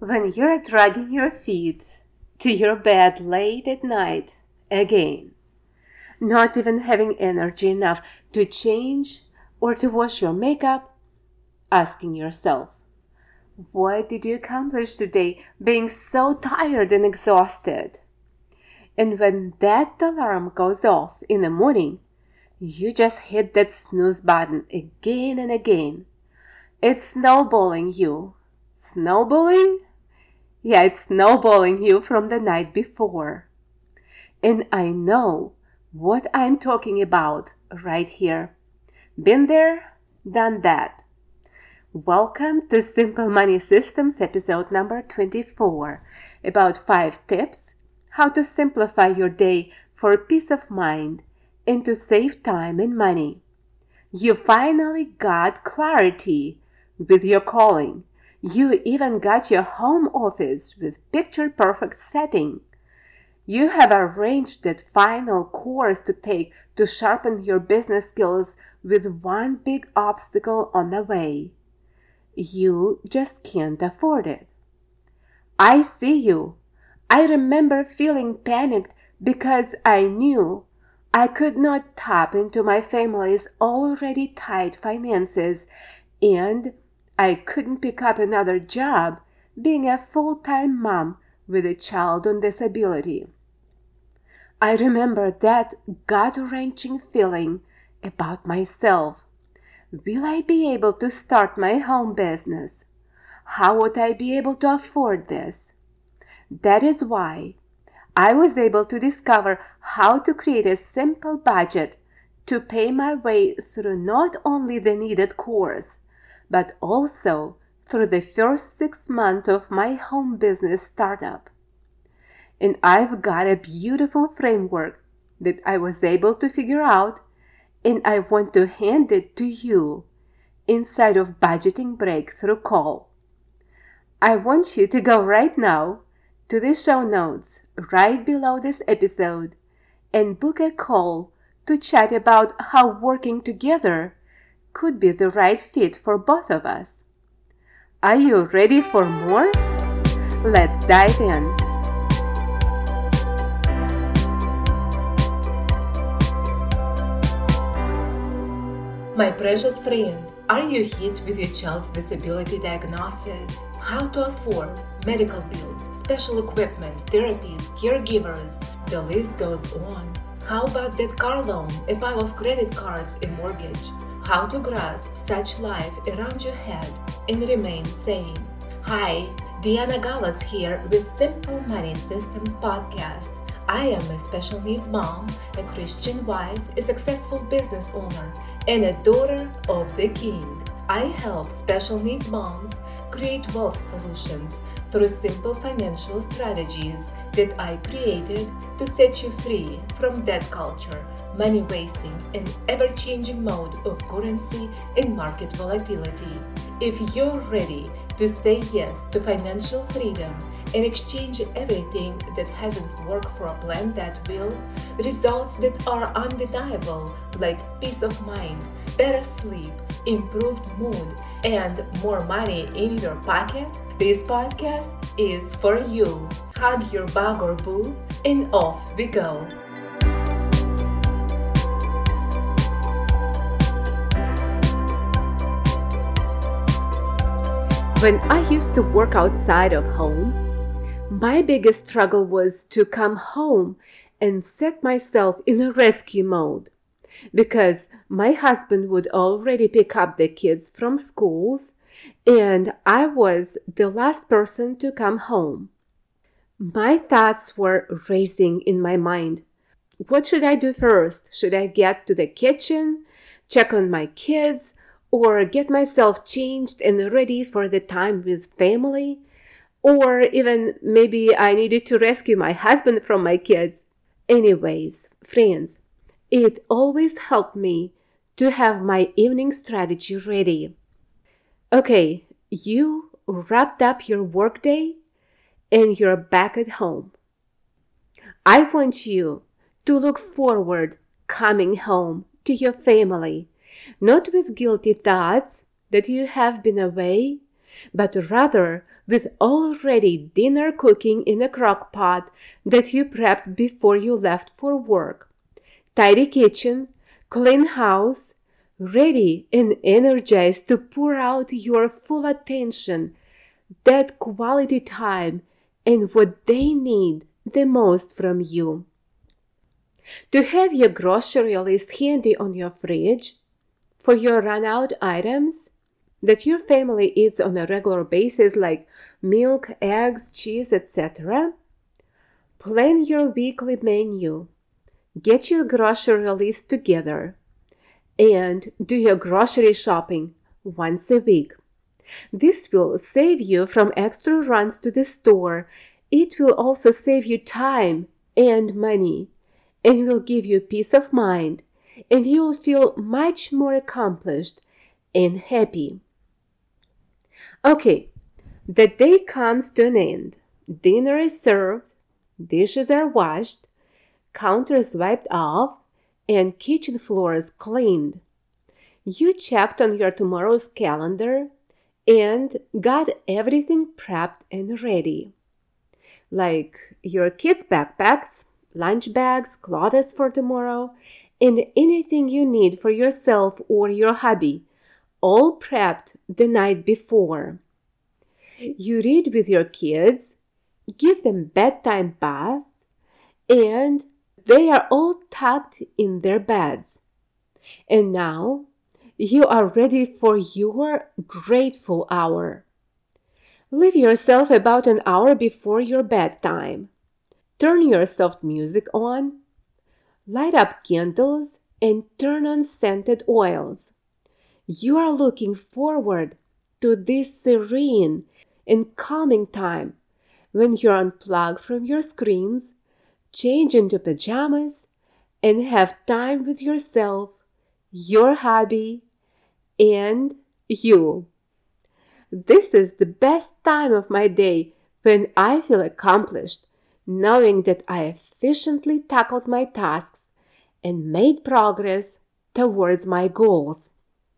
when you're dragging your feet to your bed late at night again, not even having energy enough to change or to wash your makeup, asking yourself, what did you accomplish today being so tired and exhausted? And when that alarm goes off in the morning, you just hit that snooze button again and again. It's snowballing you. Snowballing? Yeah, it's snowballing you from the night before. And I know what I'm talking about right here. Been there, done that. Welcome to Simple Money Systems episode number 24, about 5 tips how to simplify your day for peace of mind and to save time and money. You finally got clarity with your calling. You even got your home office with picture-perfect setting. You have arranged that final course to take to sharpen your business skills with one big obstacle on the way. You just can't afford it. I see you. I remember feeling panicked because I knew I could not tap into my family's already tight finances, and I couldn't pick up another job being a full-time mom with a child on disability. I remember that gut-wrenching feeling about myself. Will I be able to start my home business? How would I be able to afford this? That is why I was able to discover how to create a simple budget to pay my way through not only the needed course, but also through the first 6 months of my home business startup. And I've got a beautiful framework that I was able to figure out, and I want to hand it to you inside of Budgeting Breakthrough Call. I want you to go right now to the show notes right below this episode and book a call to chat about how working together could be the right fit for both of us. Are you ready for more? Let's dive in. My precious friend, are you hit with your child's disability diagnosis? How to afford medical bills, special equipment, therapies, caregivers, the list goes on. How about that car loan, a pile of credit cards, a mortgage? How to grasp such life around your head and remain sane? Hi, Diana Gallas here with Simple Money Systems podcast. I am a special needs mom, a Christian wife, a successful business owner, and a daughter of the King. I help special needs moms create wealth solutions through simple financial strategies that I created to set you free from debt culture, money wasting, and ever-changing mode of currency and market volatility. If you're ready to say yes to financial freedom and exchange everything that hasn't worked for a plan that will, results that are undeniable like peace of mind, better sleep, improved mood, and more money in your pocket, this podcast is for you. Hug your bug or boo, and off we go. When I used to work outside of home, my biggest struggle was to come home and set myself in a rescue mode, because my husband would already pick up the kids from schools and I was the last person to come home. My thoughts were racing in my mind. What should I do first? Should I get to the kitchen, check on my kids, or get myself changed and ready for the time with family? Or even maybe I needed to rescue my husband from my kids. Anyways, friends, it always helped me to have my evening strategy ready. Okay, you wrapped up your workday and you're back at home. I want you to look forward coming home to your family, not with guilty thoughts that you have been away, but rather with already dinner cooking in a crock pot that you prepped before you left for work. Tidy kitchen, clean house, ready and energized to pour out your full attention, that quality time, and what they need the most from you. To have your grocery list handy on your fridge for your run-out items that your family eats on a regular basis, like milk, eggs, cheese, etc. Plan your weekly menu. Get your grocery list together and do your grocery shopping once a week. This will save you from extra runs to the store. It will also save you time and money and will give you peace of mind, and you will feel much more accomplished and happy. Okay, the day comes to an end. Dinner is served, dishes are washed, counters wiped off, and kitchen floors cleaned. You checked on your tomorrow's calendar and got everything prepped and ready, like your kids' backpacks, lunch bags, clothes for tomorrow, and anything you need for yourself or your hubby, all prepped the night before. You read with your kids, give them bedtime baths, and they are all tucked in their beds. And now you are ready for your grateful hour. Leave yourself about an hour before your bedtime. Turn your soft music on, light up candles, and turn on scented oils. You are looking forward to this serene and calming time when you unplug from your screens, change into pajamas, and have time with yourself, your hobby, and you. This is the best time of my day when I feel accomplished, knowing that I efficiently tackled my tasks and made progress towards my goals.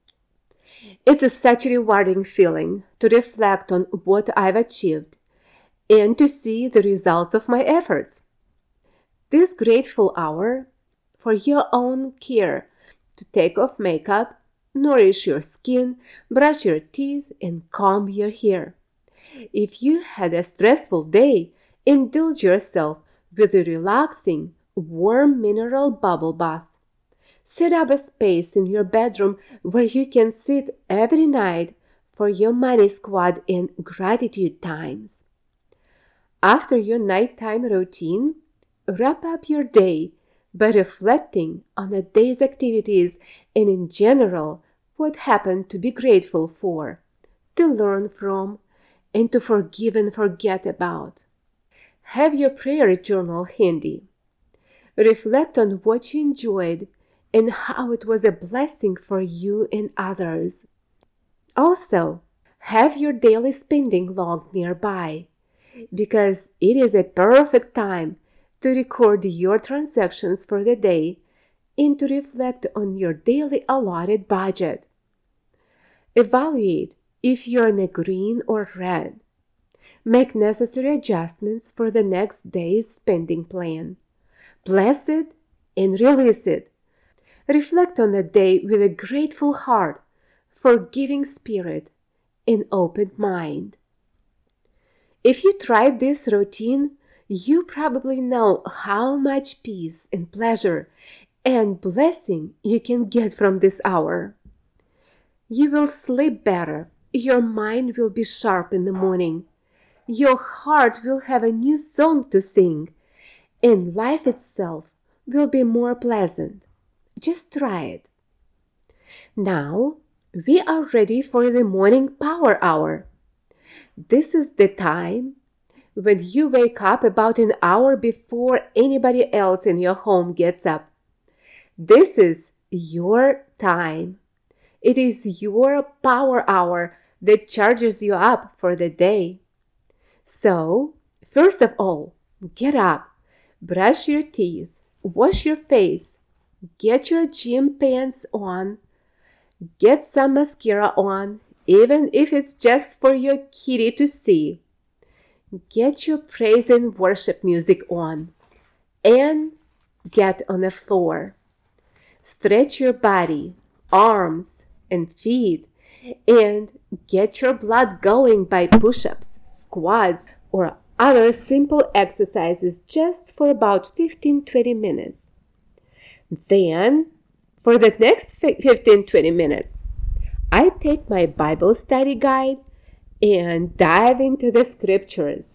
It's such a rewarding feeling to reflect on what I've achieved and to see the results of my efforts. This grateful hour for your own care, to take off makeup, nourish your skin, brush your teeth, and comb your hair. If you had a stressful day, indulge yourself with a relaxing, warm mineral bubble bath. Set up a space in your bedroom where you can sit every night for your money squad and gratitude times. After your nighttime routine, wrap up your day by reflecting on the day's activities and in general what happened to be grateful for, to learn from, and to forgive and forget about. Have your prayer journal handy. Reflect on what you enjoyed and how it was a blessing for you and others. Also, have your daily spending log nearby, because it is a perfect time to record your transactions for the day and to reflect on your daily allotted budget. Evaluate if you're in a green or red. Make necessary adjustments for the next day's spending plan. Bless it and release it. Reflect on the day with a grateful heart, forgiving spirit, and open mind. If you tried this routine, you probably know how much peace and pleasure and blessing you can get from this hour. You will sleep better. Your mind will be sharp in the morning. Your heart will have a new song to sing, and life itself will be more pleasant. Just try it. Now, we are ready for the morning power hour. This is the time when you wake up about an hour before anybody else in your home gets up. This is your time. It is your power hour that charges you up for the day. So, first of all, get up, brush your teeth, wash your face, get your gym pants on, get some mascara on, even if it's just for your kitty to see. Get your praise and worship music on and get on the floor. Stretch your body, arms, and feet, and get your blood going by push-ups, squats, or other simple exercises just for about 15-20 minutes. Then, for the next 15-20 minutes, I take my Bible study guide and dive into the scriptures.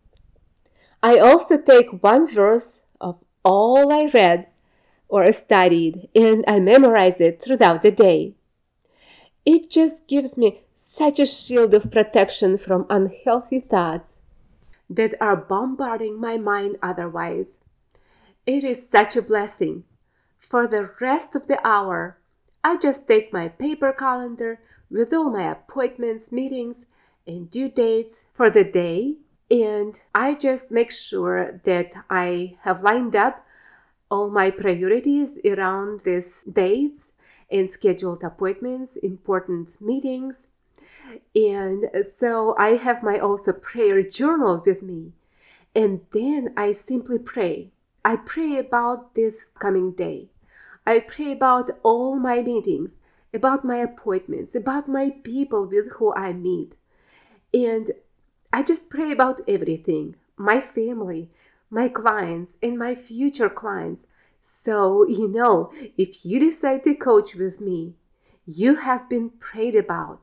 I also take one verse of all I read or studied and I memorize it throughout the day. It just gives me such a shield of protection from unhealthy thoughts that are bombarding my mind otherwise. It is such a blessing. For the rest of the hour, I just take my paper calendar with all my appointments, meetings, and due dates for the day, and I just make sure that I have lined up all my priorities around these dates and scheduled appointments, important meetings. And so I have my also prayer journal with me. And then I simply pray. I pray about this coming day. I pray about all my meetings, about my appointments, about my people with who I meet. And I just pray about everything, my family, my clients, and my future clients. So, if you decide to coach with me, you have been prayed about.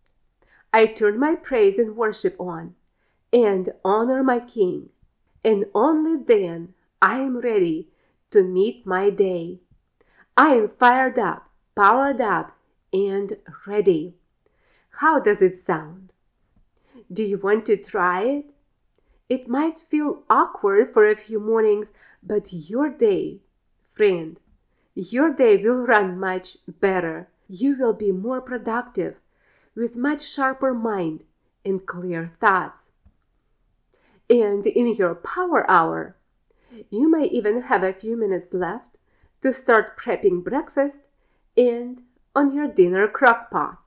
I turn my praise and worship on and honor my King. And only then I am ready to meet my day. I am fired up, powered up, and ready. How does it sound? Do you want to try it? It might feel awkward for a few mornings, but your day, friend, your day will run much better. You will be more productive, with much sharper mind and clear thoughts. And in your power hour, you may even have a few minutes left to start prepping breakfast and on your dinner crock pot.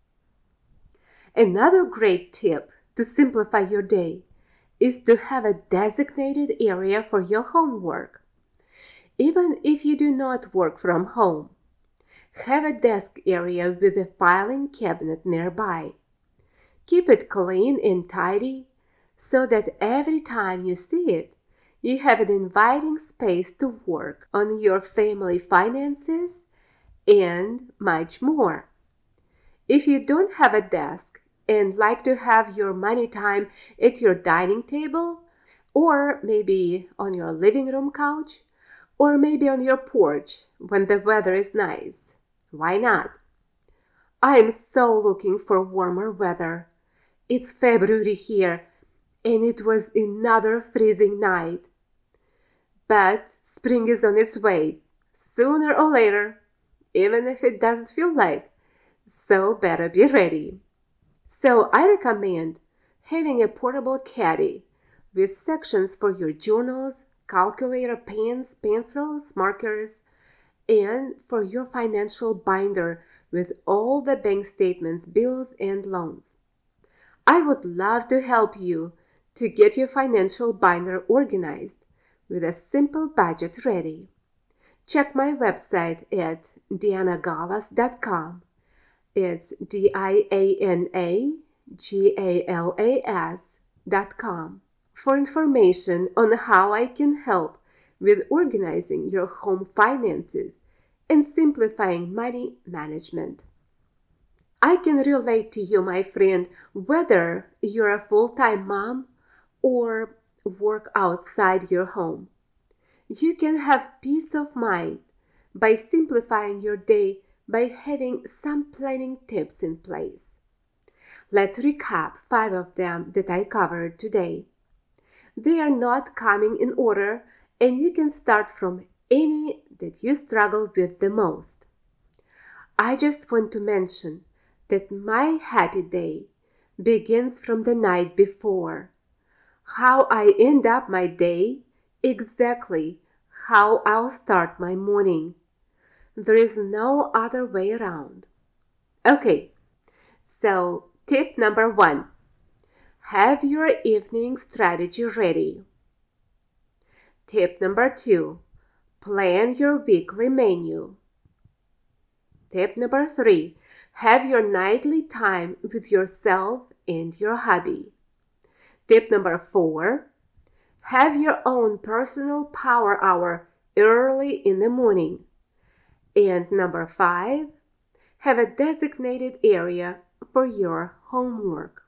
Another great tip to simplify your day is to have a designated area for your homework. Even if you do not work from home, have a desk area with a filing cabinet nearby. Keep it clean and tidy so that every time you see it, you have an inviting space to work on your family finances and much more. If you don't have a desk and like to have your money time at your dining table, or maybe on your living room couch, or maybe on your porch when the weather is nice, why not? I am so looking for warmer weather. It's February here, and it was another freezing night. But spring is on its way, sooner or later, even if it doesn't feel like. So better be ready. So I recommend having a portable caddy with sections for your journals, calculator, pens, pencils, markers, and for your financial binder with all the bank statements, bills, and loans. I would love to help you to get your financial binder organized with a simple budget ready. Check my website at dianagalas.com. It's dianagalas.com for information on how I can help with organizing your home finances and simplifying money management. I can relate to you, my friend, whether you're a full-time mom or work outside your home. You can have peace of mind by simplifying your day by having some planning tips in place. Let's recap 5 of them that I covered today. They are not coming in order, and you can start from any that you struggle with the most. I just want to mention that my happy day begins from the night before. How I end up my day, exactly how I'll start my morning. There is no other way around. Okay, So, tip number 1. Have your evening strategy ready. Tip number 2. Plan your weekly menu. Tip number 3. Have your nightly time with yourself and your hubby. Tip number 4. Have your own personal power hour early in the morning. And number 5. Have a designated area for your homework.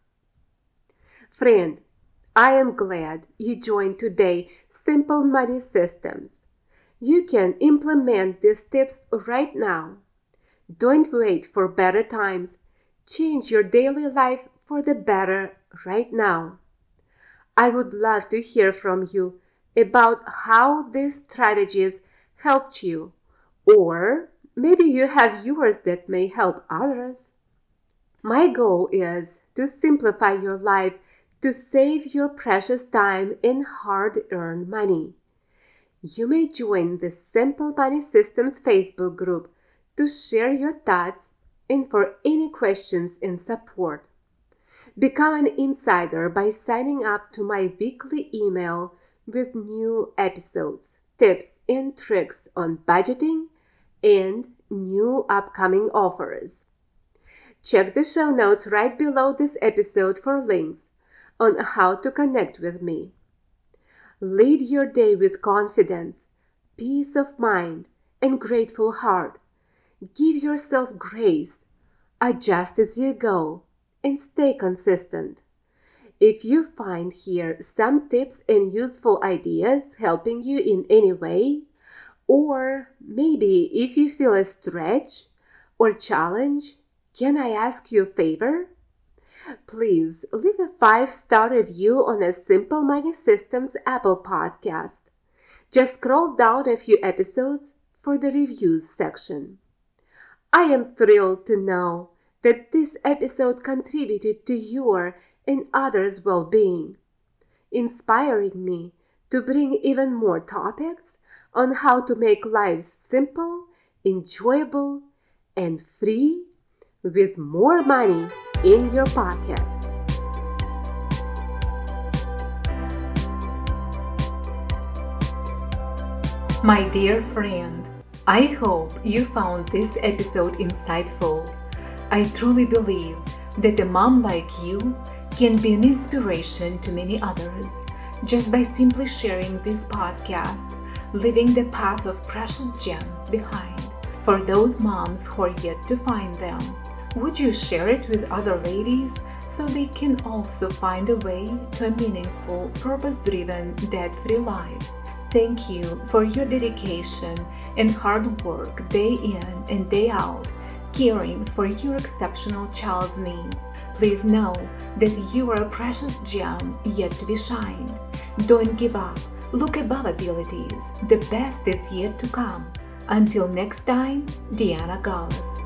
Friend, I am glad you joined today Simple Money Systems. You can implement these tips right now. Don't wait for better times. Change your daily life for the better right now. I would love to hear from you about how these strategies helped you, or maybe you have yours that may help others. My goal is to simplify your life to save your precious time and hard-earned money. You may join the Simple Money Systems Facebook group to share your thoughts and for any questions and support. Become an insider by signing up to my weekly email with new episodes, tips and tricks on budgeting, and new upcoming offers. Check the show notes right below this episode for links on how to connect with me. Lead your day with confidence, peace of mind, and grateful heart. Give yourself grace, adjust as you go, and stay consistent. If you find here some tips and useful ideas helping you in any way, or maybe if you feel a stretch or challenge, can I ask you a favor? Please leave a 5-star review on a Simple Money Systems Apple podcast. Just scroll down a few episodes for the reviews section. I am thrilled to know that this episode contributed to your and others' well-being, inspiring me to bring even more topics on how to make lives simple, enjoyable, and free with more money in your pocket. My dear friend, I hope you found this episode insightful. I truly believe that a mom like you can be an inspiration to many others just by simply sharing this podcast, leaving the path of precious gems behind for those moms who are yet to find them. Would you share it with other ladies so they can also find a way to a meaningful, purpose-driven, debt-free life? Thank you for your dedication and hard work day in and day out, caring for your exceptional child's needs. Please know that you are a precious gem yet to be shined. Don't give up. Look above abilities. The best is yet to come. Until next time, Deanna Gallus.